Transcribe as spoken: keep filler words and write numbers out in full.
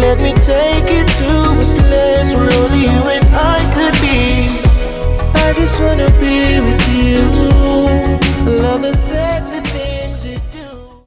Let me take you to a place where only you and I could be. I just wanna be with you. Love the same.